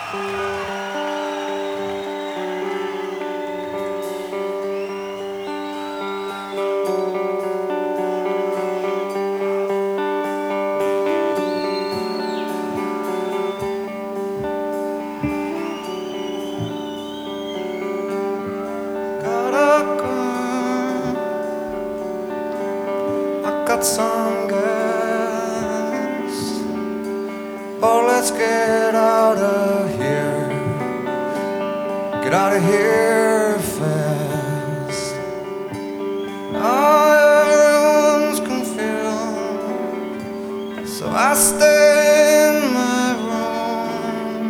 Got some gas. Oh, let's get out of here. Get out of here fast. Everyone's confused, so I stay in my room.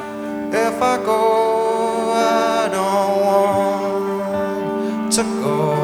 If I go, I don't want to go.